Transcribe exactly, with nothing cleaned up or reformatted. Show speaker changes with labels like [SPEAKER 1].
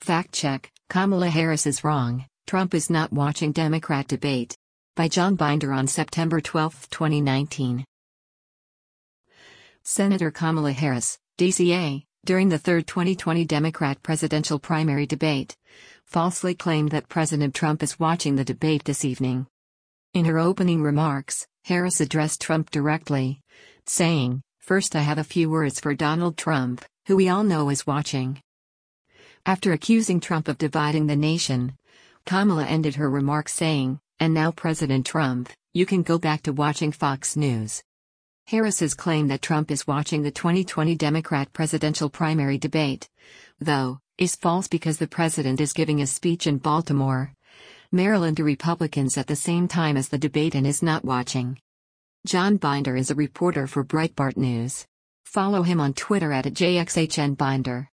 [SPEAKER 1] Fact check: Kamala Harris is wrong. Trump is not watching Democrat debate. By John Binder on September twelfth, twenty nineteen. Senator Kamala Harris, D C A, during the third twenty twenty Democrat presidential primary debate, falsely claimed that President Trump is watching the debate this evening. In her opening remarks, Harris addressed Trump directly, saying, "First, I have a few words for Donald Trump, who we all know is watching." After accusing Trump of dividing the nation, Kamala ended her remarks saying, "And now President Trump, you can go back to watching Fox News." Harris's claim that Trump is watching the twenty twenty Democrat presidential primary debate, though, is false because the president is giving a speech in Baltimore, Maryland to Republicans at the same time as the debate and is not watching. John Binder is a reporter for Breitbart News. Follow him on Twitter at J X H N Binder.